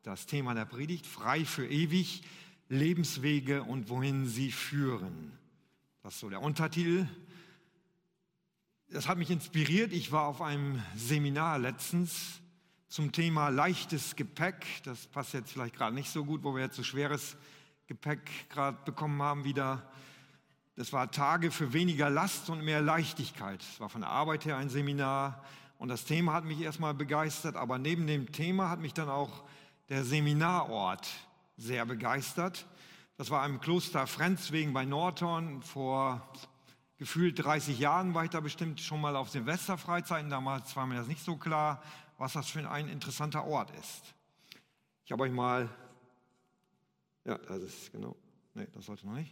das Thema der Predigt, frei für ewig, Lebenswege und wohin sie führen. Das ist so der Untertitel. Das hat mich inspiriert. Ich war auf einem Seminar letztens zum Thema leichtes Gepäck. Das passt jetzt vielleicht gerade nicht so gut, wo wir jetzt so schweres Gepäck gerade bekommen haben wieder. Das war Tage für weniger Last und mehr Leichtigkeit. Es war von der Arbeit her ein Seminar und das Thema hat mich erstmal begeistert, aber neben dem Thema hat mich dann auch der Seminarort sehr begeistert. Das war im Kloster Frenzwegen bei Nordhorn. Vor gefühlt 30 Jahren war ich da bestimmt schon mal auf Silvesterfreizeiten. Damals war mir das nicht so klar, was das für ein interessanter Ort ist. Ich habe euch mal, ja, das ist genau, nee, das sollte noch nicht.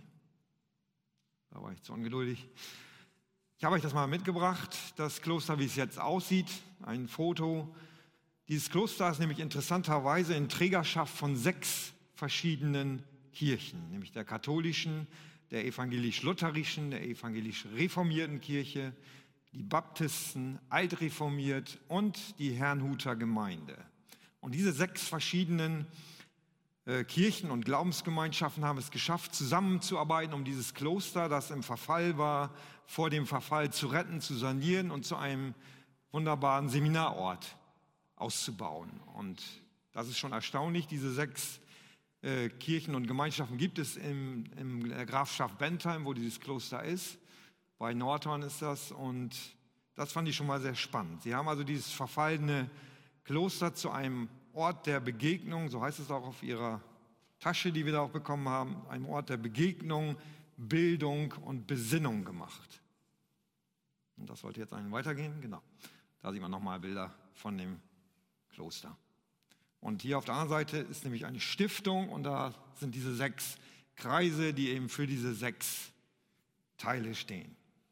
Da war ich zu ungeduldig. Ich habe euch das mal mitgebracht, das Kloster, wie es jetzt aussieht, ein Foto. Dieses Kloster ist nämlich interessanterweise in Trägerschaft von 6 verschiedenen Kirchen, nämlich der katholischen, der evangelisch-lutherischen, der evangelisch-reformierten Kirche, die Baptisten, altreformiert und die Herrnhuter Gemeinde. Und diese 6 verschiedenen Kirchen und Glaubensgemeinschaften haben es geschafft, zusammenzuarbeiten, um dieses Kloster, das im Verfall war, vor dem Verfall zu retten, zu sanieren und zu einem wunderbaren Seminarort auszubauen. Und das ist schon erstaunlich. Diese 6 Kirchen und Gemeinschaften gibt es in der Grafschaft Bentheim, wo dieses Kloster ist. Bei Nordhorn ist das. Und das fand ich schon mal sehr spannend. Sie haben also dieses verfallene Kloster zu einem Ort der Begegnung, so heißt es auch auf ihrer Tasche, die wir da auch bekommen haben, einem Ort der Begegnung, Bildung und Besinnung gemacht. Und das sollte jetzt einen weitergehen, genau. Da sieht man nochmal Bilder von dem Kloster. Und hier auf der anderen Seite ist nämlich eine Stiftung und da sind diese 6 Kreise, die eben für diese 6 Teile stehen.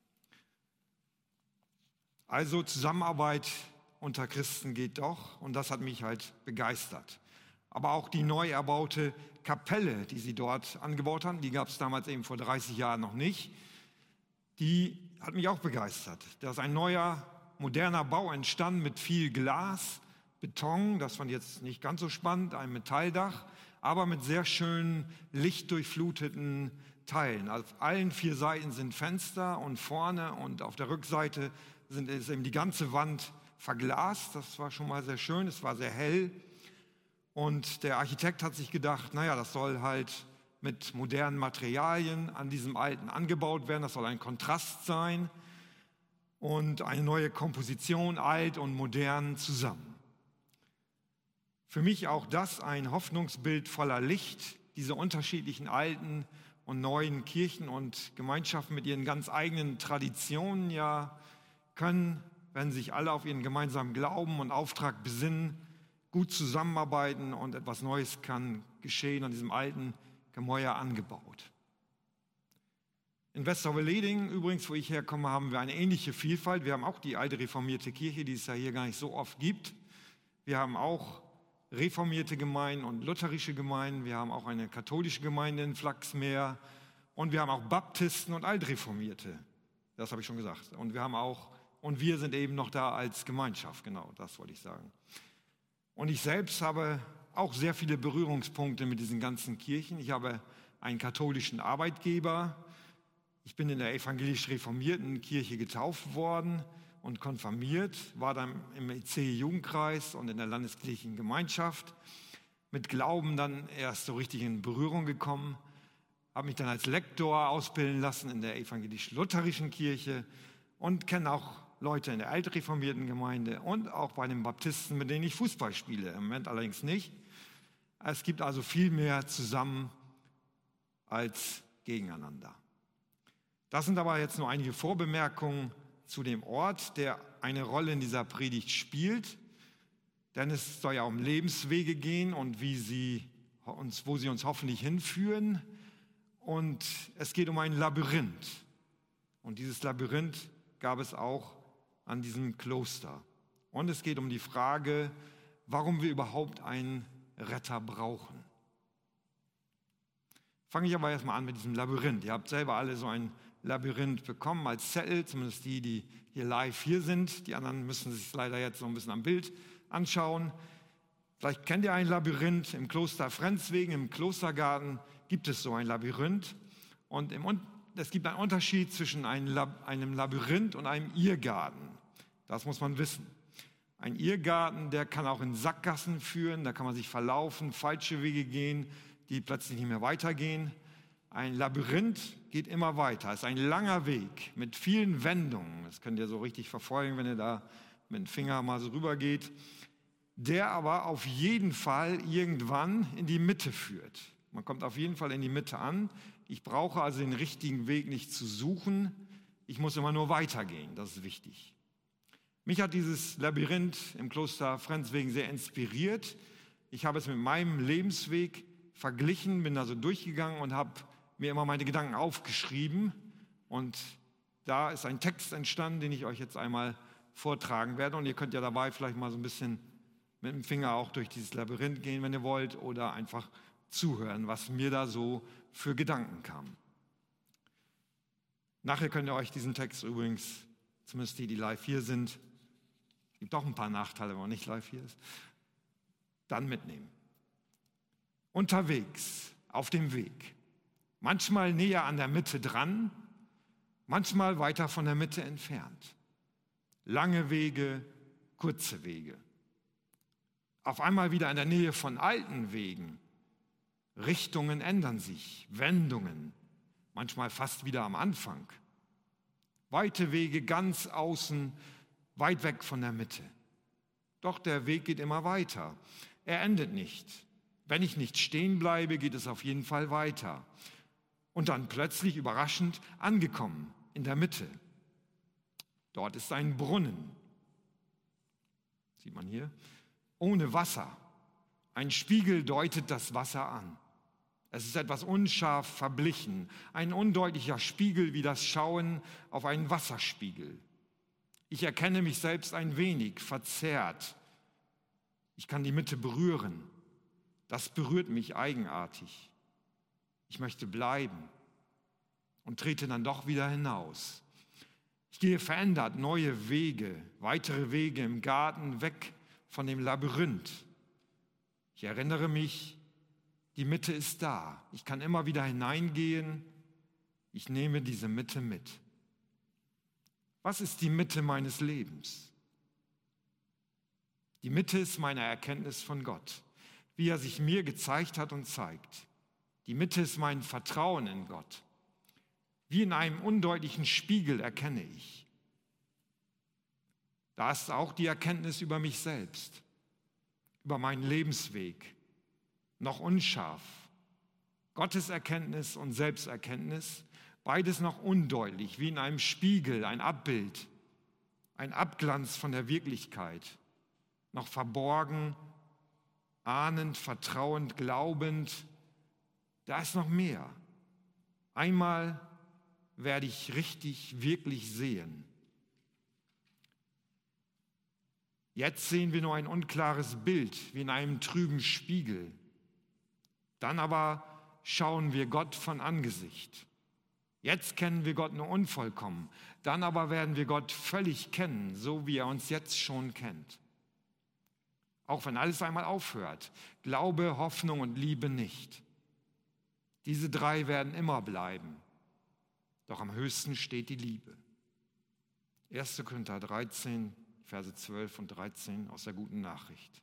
Also Zusammenarbeit unter Christen geht doch und das hat mich halt begeistert. Aber auch die neu erbaute Kapelle, die sie dort angebaut haben, die gab es damals eben vor 30 Jahren noch nicht, die hat mich auch begeistert. Da ist ein neuer, moderner Bau entstanden mit viel Glas, Beton, das fand ich jetzt nicht ganz so spannend, ein Metalldach, aber mit sehr schönen lichtdurchfluteten Teilen. Auf allen 4 Seiten sind Fenster und vorne und auf der Rückseite ist eben die ganze Wand verglast. Das war schon mal sehr schön, es war sehr hell. Und der Architekt hat sich gedacht, naja, das soll halt mit modernen Materialien an diesem Alten angebaut werden, das soll ein Kontrast sein und eine neue Komposition, alt und modern zusammen. Für mich auch das ein Hoffnungsbild voller Licht, diese unterschiedlichen alten und neuen Kirchen und Gemeinschaften mit ihren ganz eigenen Traditionen ja können, wenn sich alle auf ihren gemeinsamen Glauben und Auftrag besinnen, gut zusammenarbeiten und etwas Neues kann geschehen an diesem alten Gemäuer angebaut. In Westerwolleding übrigens, wo ich herkomme, haben wir eine ähnliche Vielfalt. Wir haben auch die alte reformierte Kirche, die es ja hier gar nicht so oft gibt. Wir haben auch reformierte Gemeinden und lutherische Gemeinden. Wir haben auch eine katholische Gemeinde in Flachsmeer. Und wir haben auch Baptisten und Altreformierte. Das habe ich schon gesagt. Und wir sind eben noch da als Gemeinschaft. Genau, das wollte ich sagen. Und ich selbst habe auch sehr viele Berührungspunkte mit diesen ganzen Kirchen. Ich habe einen katholischen Arbeitgeber. Ich bin in der evangelisch-reformierten Kirche getauft worden und konfirmiert, war dann im EC-Jugendkreis und in der landeskirchlichen Gemeinschaft. Mit Glauben dann erst so richtig in Berührung gekommen, habe mich dann als Lektor ausbilden lassen in der evangelisch-lutherischen Kirche und kenne auch Leute in der altreformierten Gemeinde und auch bei den Baptisten, mit denen ich Fußball spiele. Im Moment allerdings nicht. Es gibt also viel mehr zusammen als gegeneinander. Das sind aber jetzt nur einige Vorbemerkungen zu dem Ort, der eine Rolle in dieser Predigt spielt. Denn es soll ja um Lebenswege gehen und wo sie uns hoffentlich hinführen. Und es geht um ein Labyrinth. Und dieses Labyrinth gab es auch an diesem Kloster. Und es geht um die Frage, warum wir überhaupt einen Retter brauchen. Fange ich aber erstmal an mit diesem Labyrinth. Ihr habt selber alle so ein Labyrinth bekommen als Zettel, zumindest die hier live hier sind. Die anderen müssen sich leider jetzt so ein bisschen am Bild anschauen. Vielleicht kennt ihr ein Labyrinth im Kloster Frenzwegen, im Klostergarten gibt es so ein Labyrinth. Und es gibt einen Unterschied zwischen einem Labyrinth und einem Irrgarten. Das muss man wissen. Ein Irrgarten, der kann auch in Sackgassen führen, da kann man sich verlaufen, falsche Wege gehen, die plötzlich nicht mehr weitergehen. Ein Labyrinth geht immer weiter. Es ist ein langer Weg mit vielen Wendungen. Das könnt ihr so richtig verfolgen, wenn ihr da mit dem Finger mal so rüber geht. Der aber auf jeden Fall irgendwann in die Mitte führt. Man kommt auf jeden Fall in die Mitte an. Ich brauche also den richtigen Weg nicht zu suchen. Ich muss immer nur weitergehen. Das ist wichtig. Mich hat dieses Labyrinth im Kloster Frenzwegen sehr inspiriert. Ich habe es mit meinem Lebensweg verglichen, bin also durchgegangen und habe mir immer meine Gedanken aufgeschrieben. Und da ist ein Text entstanden, den ich euch jetzt einmal vortragen werde. Und ihr könnt ja dabei vielleicht mal so ein bisschen mit dem Finger auch durch dieses Labyrinth gehen, wenn ihr wollt, oder einfach zuhören, was mir da so für Gedanken kamen. Nachher könnt ihr euch diesen Text übrigens, zumindest die live hier sind, es gibt auch ein paar Nachteile, wenn man nicht live hier ist, dann mitnehmen. Unterwegs, auf dem Weg, manchmal näher an der Mitte dran, manchmal weiter von der Mitte entfernt. Lange Wege, kurze Wege. Auf einmal wieder in der Nähe von alten Wegen. Richtungen ändern sich, Wendungen, manchmal fast wieder am Anfang. Weite Wege ganz außen, weit weg von der Mitte. Doch der Weg geht immer weiter. Er endet nicht. Wenn ich nicht stehen bleibe, geht es auf jeden Fall weiter. Und dann plötzlich überraschend angekommen in der Mitte. Dort ist ein Brunnen. Sieht man hier? Ohne Wasser. Ein Spiegel deutet das Wasser an. Es ist etwas unscharf verblichen, ein undeutlicher Spiegel wie das Schauen auf einen Wasserspiegel. Ich erkenne mich selbst ein wenig verzerrt. Ich kann die Mitte berühren. Das berührt mich eigenartig. Ich möchte bleiben und trete dann doch wieder hinaus. Ich gehe verändert neue Wege, weitere Wege im Garten, weg von dem Labyrinth. Ich erinnere mich, die Mitte ist da. Ich kann immer wieder hineingehen. Ich nehme diese Mitte mit. Was ist die Mitte meines Lebens? Die Mitte ist meine Erkenntnis von Gott, wie er sich mir gezeigt hat und zeigt. Die Mitte ist mein Vertrauen in Gott. Wie in einem undeutlichen Spiegel erkenne ich. Da ist auch die Erkenntnis über mich selbst, über meinen Lebensweg, noch unscharf. Gottes Erkenntnis und Selbsterkenntnis, beides noch undeutlich, wie in einem Spiegel, ein Abbild, ein Abglanz von der Wirklichkeit, noch verborgen, ahnend, vertrauend, glaubend. Da ist noch mehr. Einmal werde ich richtig, wirklich sehen. Jetzt sehen wir nur ein unklares Bild, wie in einem trüben Spiegel. Dann aber schauen wir Gott von Angesicht. Jetzt kennen wir Gott nur unvollkommen. Dann aber werden wir Gott völlig kennen, so wie er uns jetzt schon kennt. Auch wenn alles einmal aufhört. Glaube, Hoffnung und Liebe nicht. Diese drei werden immer bleiben. Doch am höchsten steht die Liebe. 1. Korinther 13, Verse 12 und 13 aus der Guten Nachricht.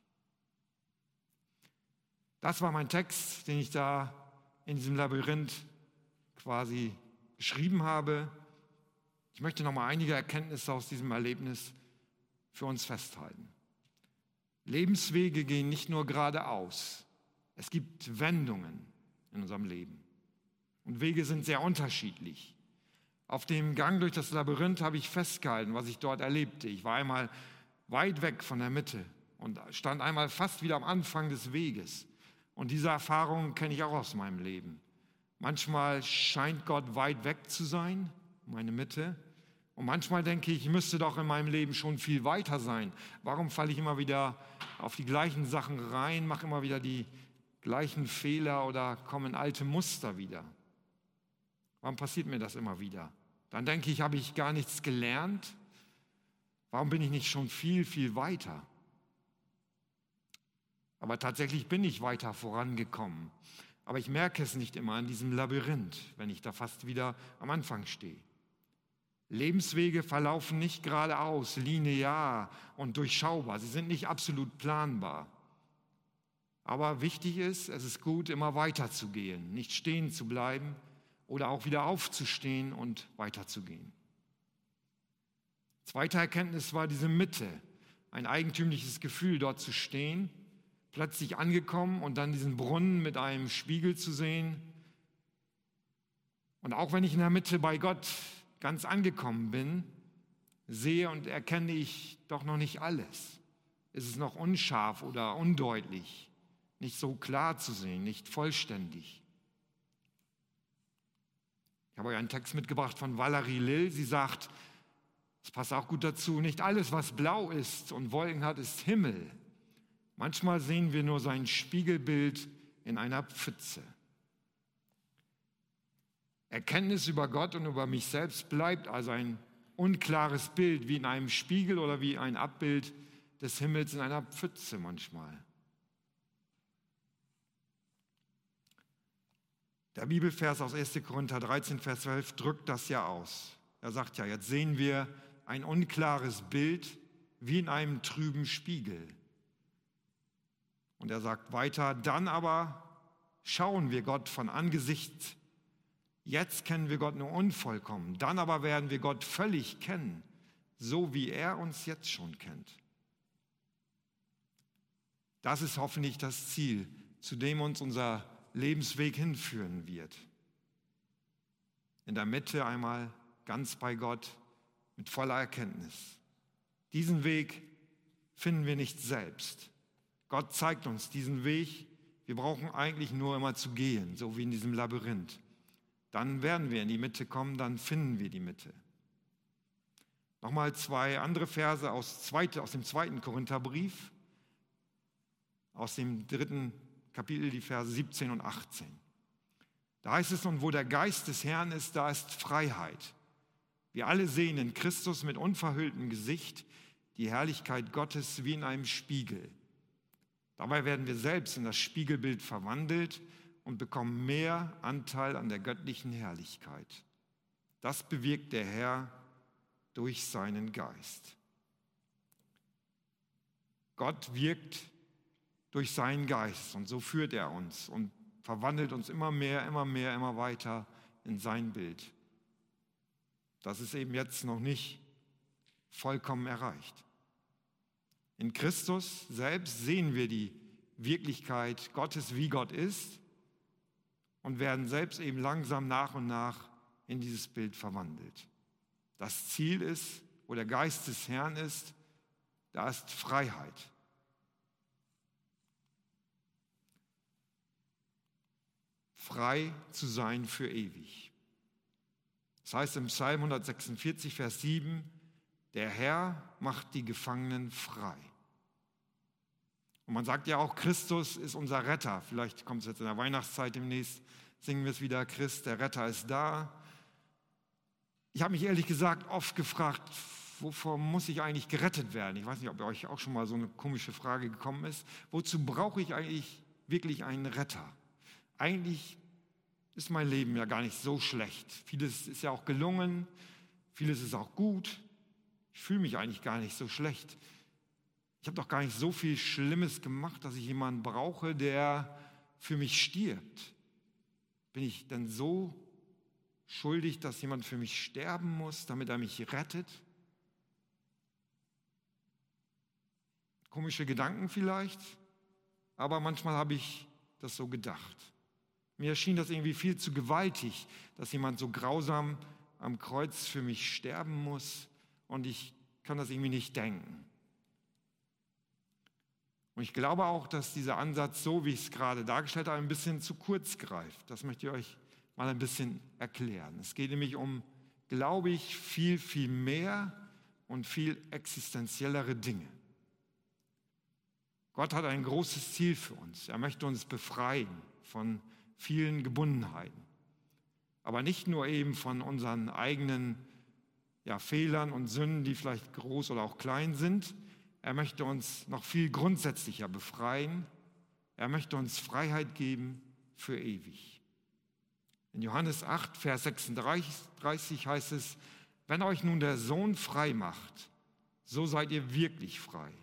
Das war mein Text, den ich da in diesem Labyrinth quasi geschrieben habe. Ich möchte noch mal einige Erkenntnisse aus diesem Erlebnis für uns festhalten. Lebenswege gehen nicht nur geradeaus. Es gibt Wendungen in unserem Leben. Und Wege sind sehr unterschiedlich. Auf dem Gang durch das Labyrinth habe ich festgehalten, was ich dort erlebte. Ich war einmal weit weg von der Mitte und stand einmal fast wieder am Anfang des Weges. Und diese Erfahrung kenne ich auch aus meinem Leben. Manchmal scheint Gott weit weg zu sein, meine Mitte. Und manchmal denke ich, ich müsste doch in meinem Leben schon viel weiter sein. Warum falle ich immer wieder auf die gleichen Sachen rein, mache immer wieder die gleichen Fehler oder komme in alte Muster wieder? Warum passiert mir das immer wieder? Dann denke ich, habe ich gar nichts gelernt? Warum bin ich nicht schon viel, viel weiter? Aber tatsächlich bin ich weiter vorangekommen. Aber ich merke es nicht immer in diesem Labyrinth, wenn ich da fast wieder am Anfang stehe. Lebenswege verlaufen nicht geradeaus, linear und durchschaubar. Sie sind nicht absolut planbar. Aber wichtig ist, es ist gut, immer weiterzugehen, nicht stehen zu bleiben oder auch wieder aufzustehen und weiterzugehen. Zweite Erkenntnis war diese Mitte, ein eigentümliches Gefühl, dort zu stehen, plötzlich angekommen und dann diesen Brunnen mit einem Spiegel zu sehen. Und auch wenn ich in der Mitte bei Gott ganz angekommen bin, sehe und erkenne ich doch noch nicht alles. Es ist noch unscharf oder undeutlich, nicht so klar zu sehen, nicht vollständig. Ich habe euch einen Text mitgebracht von Valerie Lill. Sie sagt, es passt auch gut dazu, nicht alles, was blau ist und Wolken hat, ist Himmel. Manchmal sehen wir nur sein Spiegelbild in einer Pfütze. Erkenntnis über Gott und über mich selbst bleibt also ein unklares Bild, wie in einem Spiegel oder wie ein Abbild des Himmels in einer Pfütze manchmal. Der Bibelvers aus 1. Korinther 13, Vers 12 drückt das ja aus. Er sagt ja, jetzt sehen wir ein unklares Bild wie in einem trüben Spiegel. Und er sagt weiter, dann aber schauen wir Gott von Angesicht. Jetzt kennen wir Gott nur unvollkommen. Dann aber werden wir Gott völlig kennen, so wie er uns jetzt schon kennt. Das ist hoffentlich das Ziel, zu dem uns unser Lebensweg hinführen wird. In der Mitte einmal ganz bei Gott mit voller Erkenntnis. Diesen Weg finden wir nicht selbst. Gott zeigt uns diesen Weg. Wir brauchen eigentlich nur immer zu gehen, so wie in diesem Labyrinth. Dann werden wir in die Mitte kommen, dann finden wir die Mitte. Nochmal 2 andere Verse aus dem 2. Korintherbrief, aus dem 3. Kapitel, die Verse 17 und 18. Da heißt es, und wo der Geist des Herrn ist, da ist Freiheit. Wir alle sehen in Christus mit unverhülltem Gesicht die Herrlichkeit Gottes wie in einem Spiegel. Dabei werden wir selbst in das Spiegelbild verwandelt und bekommen mehr Anteil an der göttlichen Herrlichkeit. Das bewirkt der Herr durch seinen Geist. Gott wirkt durch seinen Geist und so führt er uns und verwandelt uns immer mehr, immer weiter in sein Bild. Das ist eben jetzt noch nicht vollkommen erreicht. In Christus selbst sehen wir die Wirklichkeit Gottes, wie Gott ist, und werden selbst eben langsam nach und nach in dieses Bild verwandelt. Das Ziel ist, wo der Geist des Herrn ist, da ist Freiheit. Frei zu sein für ewig. Das heißt im Psalm 146, Vers 7, der Herr macht die Gefangenen frei. Und man sagt ja auch, Christus ist unser Retter. Vielleicht kommt es jetzt in der Weihnachtszeit demnächst, singen wir es wieder, Christ, der Retter ist da. Ich habe mich ehrlich gesagt oft gefragt, wovor muss ich eigentlich gerettet werden? Ich weiß nicht, ob euch auch schon mal so eine komische Frage gekommen ist. Wozu brauche ich eigentlich wirklich einen Retter? Eigentlich ist mein Leben ja gar nicht so schlecht. Vieles ist ja auch gelungen, vieles ist auch gut. Ich fühle mich eigentlich gar nicht so schlecht. Ich habe doch gar nicht so viel Schlimmes gemacht, dass ich jemanden brauche, der für mich stirbt. Bin ich denn so schuldig, dass jemand für mich sterben muss, damit er mich rettet? Komische Gedanken vielleicht, aber manchmal habe ich das so gedacht. Mir erschien das irgendwie viel zu gewaltig, dass jemand so grausam am Kreuz für mich sterben muss und ich kann das irgendwie nicht denken. Und ich glaube auch, dass dieser Ansatz, so wie ich es gerade dargestellt habe, ein bisschen zu kurz greift. Das möchte ich euch mal ein bisschen erklären. Es geht nämlich um, glaube ich, viel, viel mehr und viel existenziellere Dinge. Gott hat ein großes Ziel für uns. Er möchte uns befreien von vielen Gebundenheiten. Aber nicht nur eben von unseren eigenen Fehlern und Sünden, die vielleicht groß oder auch klein sind. Er möchte uns noch viel grundsätzlicher befreien Er möchte uns Freiheit geben für ewig. In Johannes 8, Vers 36 heißt es, wenn euch nun der Sohn frei macht, so seid ihr wirklich frei.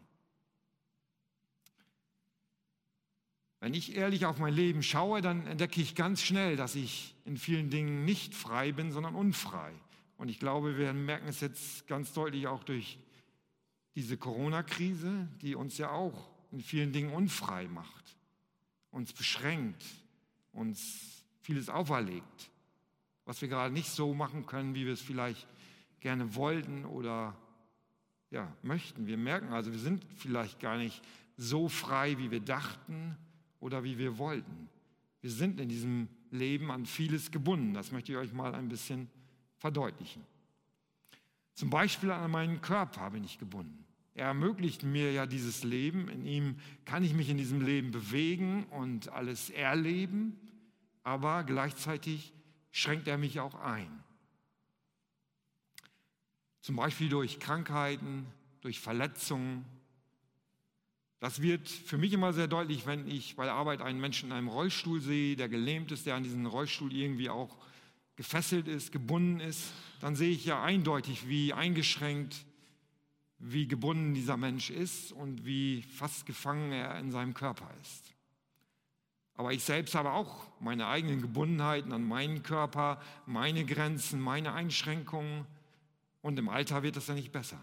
Wenn ich ehrlich auf mein Leben schaue, dann entdecke ich ganz schnell, dass ich in vielen Dingen nicht frei bin, sondern unfrei. Und ich glaube, wir merken es jetzt ganz deutlich auch durch diese Corona-Krise, die uns ja auch in vielen Dingen unfrei macht, uns beschränkt, uns vieles auferlegt, was wir gerade nicht so machen können, wie wir es vielleicht gerne wollten oder möchten. Wir merken also, wir sind vielleicht gar nicht so frei, wie wir dachten oder wie wir wollten. Wir sind in diesem Leben an vieles gebunden. Das möchte ich euch mal ein bisschen verdeutlichen. Zum Beispiel an meinen Körper bin ich gebunden. Er ermöglicht mir ja dieses Leben. In ihm kann ich mich in diesem Leben bewegen und alles erleben, aber gleichzeitig schränkt er mich auch ein. Zum Beispiel durch Krankheiten, durch Verletzungen. Das wird für mich immer sehr deutlich, wenn ich bei der Arbeit einen Menschen in einem Rollstuhl sehe, der gelähmt ist, der an diesen Rollstuhl irgendwie auch gefesselt ist, gebunden ist. Dann sehe ich ja eindeutig, wie eingeschränkt, wie gebunden dieser Mensch ist und wie fast gefangen er in seinem Körper ist. Aber ich selbst habe auch meine eigenen Gebundenheiten an meinen Körper, meine Grenzen, meine Einschränkungen. Und im Alter wird das ja nicht besser.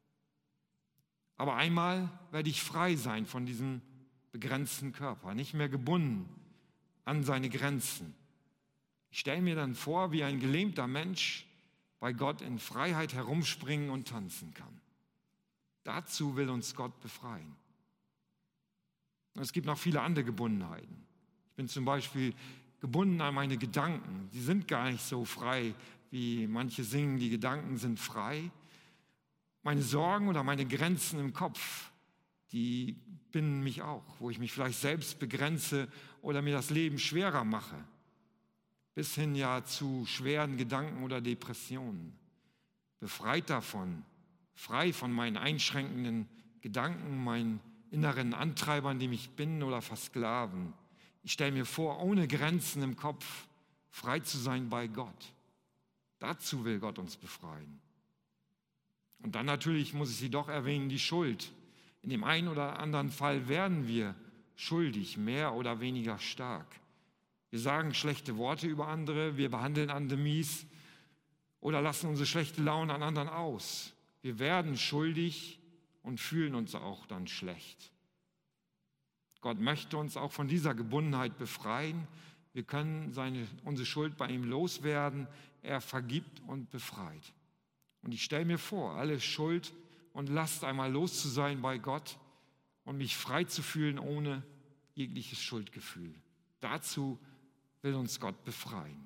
Aber einmal werde ich frei sein von diesem begrenzten Körper, nicht mehr gebunden an seine Grenzen. Ich stelle mir dann vor, wie ein gelähmter Mensch bei Gott in Freiheit herumspringen und tanzen kann. Dazu will uns Gott befreien. Und es gibt noch viele andere Gebundenheiten. Ich bin zum Beispiel gebunden an meine Gedanken. Die sind gar nicht so frei, wie manche singen, die Gedanken sind frei. Meine Sorgen oder meine Grenzen im Kopf, die binden mich auch, wo ich mich vielleicht selbst begrenze oder mir das Leben schwerer mache, bis hin ja zu schweren Gedanken oder Depressionen. Befreit davon, frei von meinen einschränkenden Gedanken, meinen inneren Antreibern, die mich binden oder versklaven. Ich stelle mir vor, ohne Grenzen im Kopf frei zu sein bei Gott. Dazu will Gott uns befreien. Und dann natürlich muss ich sie doch erwähnen, die Schuld. In dem einen oder anderen Fall werden wir schuldig, mehr oder weniger stark. Wir sagen schlechte Worte über andere, wir behandeln andere mies oder lassen unsere schlechte Laune an anderen aus. Wir werden schuldig und fühlen uns auch dann schlecht. Gott möchte uns auch von dieser Gebundenheit befreien. Wir können unsere Schuld bei ihm loswerden. Er vergibt und befreit. Und ich stelle mir vor, alle Schuld und Last einmal los zu sein bei Gott und mich frei zu fühlen ohne jegliches Schuldgefühl. Dazu will uns Gott befreien.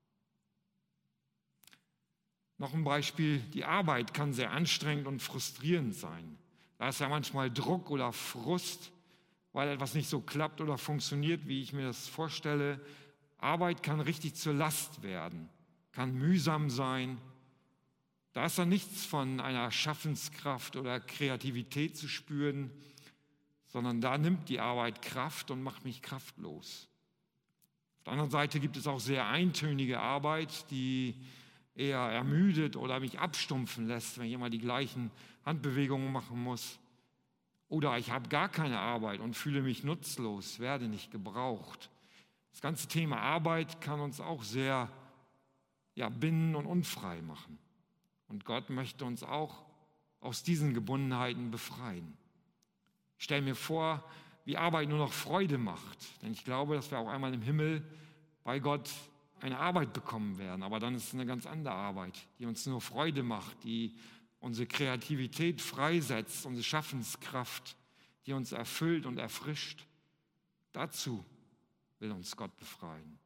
Noch ein Beispiel, die Arbeit kann sehr anstrengend und frustrierend sein. Da ist ja manchmal Druck oder Frust, weil etwas nicht so klappt oder funktioniert, wie ich mir das vorstelle. Arbeit kann richtig zur Last werden, kann mühsam sein. Da ist dann nichts von einer Schaffenskraft oder Kreativität zu spüren, sondern da nimmt die Arbeit Kraft und macht mich kraftlos. Auf der anderen Seite gibt es auch sehr eintönige Arbeit, die eher ermüdet oder mich abstumpfen lässt, wenn ich immer die gleichen Handbewegungen machen muss. Oder ich habe gar keine Arbeit und fühle mich nutzlos, werde nicht gebraucht. Das ganze Thema Arbeit kann uns auch sehr binden und unfrei machen. Und Gott möchte uns auch aus diesen Gebundenheiten befreien. Ich stelle mir vor, wie Arbeit nur noch Freude macht. Denn ich glaube, dass wir auch einmal im Himmel bei Gott eine Arbeit bekommen werden. Aber dann ist es eine ganz andere Arbeit, die uns nur Freude macht, die unsere Kreativität freisetzt, unsere Schaffenskraft, die uns erfüllt und erfrischt. Dazu will uns Gott befreien.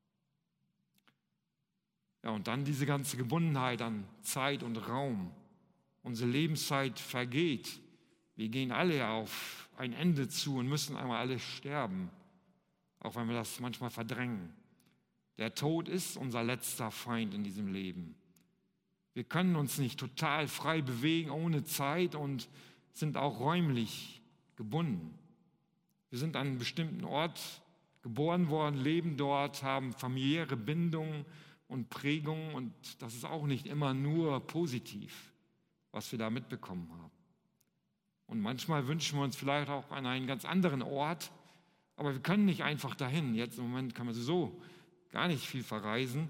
Ja, und dann diese ganze Gebundenheit an Zeit und Raum. Unsere Lebenszeit vergeht. Wir gehen alle auf ein Ende zu und müssen einmal alle sterben, auch wenn wir das manchmal verdrängen. Der Tod ist unser letzter Feind in diesem Leben. Wir können uns nicht total frei bewegen ohne Zeit und sind auch räumlich gebunden. Wir sind an einem bestimmten Ort geboren worden, leben dort, haben familiäre Bindungen und Prägungen und das ist auch nicht immer nur positiv, was wir da mitbekommen haben. Und manchmal wünschen wir uns vielleicht auch an einen ganz anderen Ort, aber wir können nicht einfach dahin. Jetzt im Moment kann man so gar nicht viel verreisen.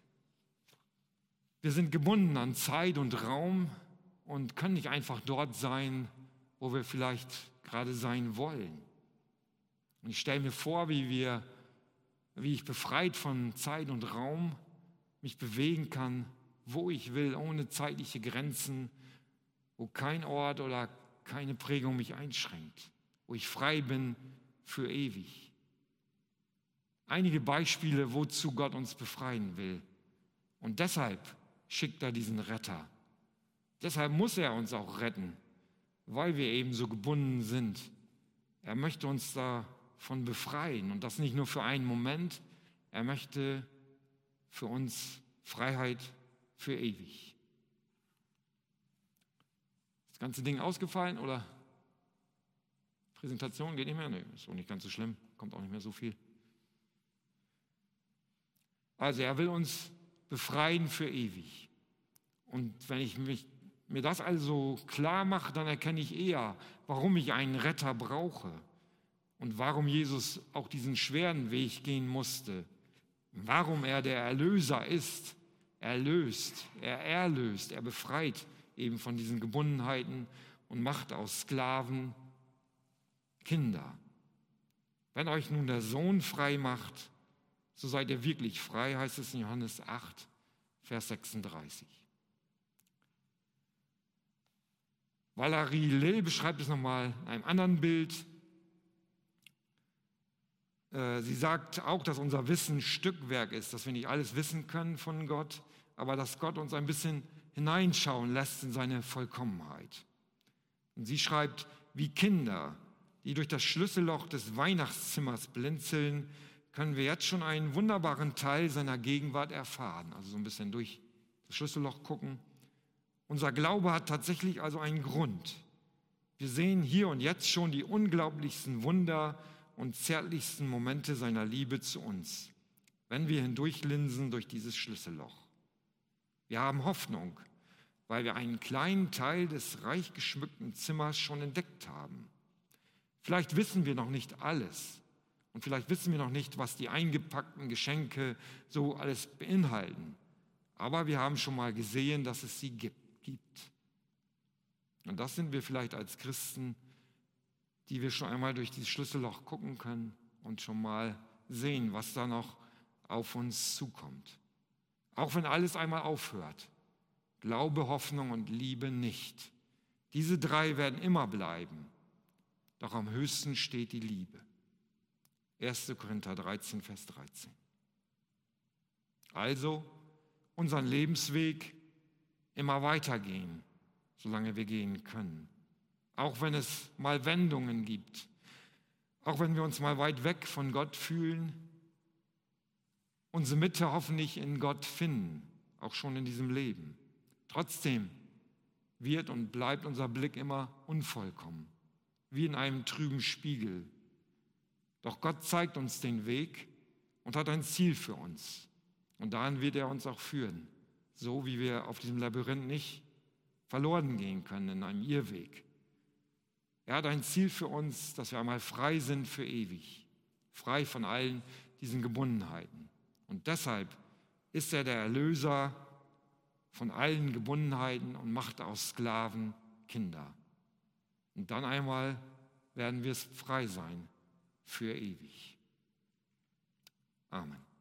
Wir sind gebunden an Zeit und Raum und können nicht einfach dort sein, wo wir vielleicht gerade sein wollen. Und ich stelle mir vor, wie ich befreit von Zeit und Raum mich bewegen kann, wo ich will, ohne zeitliche Grenzen, wo kein Ort oder keine Prägung mich einschränkt, wo ich frei bin für ewig. Einige Beispiele, wozu Gott uns befreien will. Und deshalb schickt er diesen Retter. Deshalb muss er uns auch retten, weil wir eben so gebunden sind. Er möchte uns davon befreien und das nicht nur für einen Moment. Er möchte für uns Freiheit für ewig. Das ganze Ding ausgefallen oder? Präsentation geht nicht mehr? Nee, ist auch nicht ganz so schlimm, kommt auch nicht mehr so viel. Also er will uns befreien für ewig. Und wenn ich mir das also klar mache, dann erkenne ich eher, warum ich einen Retter brauche und warum Jesus auch diesen schweren Weg gehen musste. Warum er der Erlöser ist. Er erlöst, er befreit eben von diesen Gebundenheiten und macht aus Sklaven Kinder. Wenn euch nun der Sohn frei macht, so seid ihr wirklich frei, heißt es in Johannes 8, Vers 36. Valerie Lill beschreibt es nochmal in einem anderen Bild. Sie sagt auch, dass unser Wissen Stückwerk ist, dass wir nicht alles wissen können von Gott, aber dass Gott uns ein bisschen hineinschauen lässt in seine Vollkommenheit. Und sie schreibt, wie Kinder, die durch das Schlüsselloch des Weihnachtszimmers blinzeln, können wir jetzt schon einen wunderbaren Teil seiner Gegenwart erfahren. Also so ein bisschen durch das Schlüsselloch gucken. Unser Glaube hat tatsächlich also einen Grund. Wir sehen hier und jetzt schon die unglaublichsten Wunder und zärtlichsten Momente seiner Liebe zu uns, wenn wir hindurchlinsen durch dieses Schlüsselloch. Wir haben Hoffnung, weil wir einen kleinen Teil des reich geschmückten Zimmers schon entdeckt haben. Vielleicht wissen wir noch nicht alles und vielleicht wissen wir noch nicht, was die eingepackten Geschenke so alles beinhalten. Aber wir haben schon mal gesehen, dass es sie gibt. Und das sind wir vielleicht als Christen, die wir schon einmal durch dieses Schlüsselloch gucken können und schon mal sehen, was da noch auf uns zukommt. Auch wenn alles einmal aufhört. Glaube, Hoffnung und Liebe nicht. Diese drei werden immer bleiben. Doch am höchsten steht die Liebe. 1. Korinther 13, Vers 13. Also unseren Lebensweg immer weitergehen, solange wir gehen können. Auch wenn es mal Wendungen gibt. Auch wenn wir uns mal weit weg von Gott fühlen. Unsere Mitte hoffentlich in Gott finden, auch schon in diesem Leben. Trotzdem wird und bleibt unser Blick immer unvollkommen, wie in einem trüben Spiegel. Doch Gott zeigt uns den Weg und hat ein Ziel für uns. Und daran wird er uns auch führen, so wie wir auf diesem Labyrinth nicht verloren gehen können in einem Irrweg. Er hat ein Ziel für uns, dass wir einmal frei sind für ewig, frei von allen diesen Gebundenheiten. Und deshalb ist er der Erlöser von allen Gebundenheiten und macht aus Sklaven Kinder. Und dann einmal werden wir frei sein für ewig. Amen.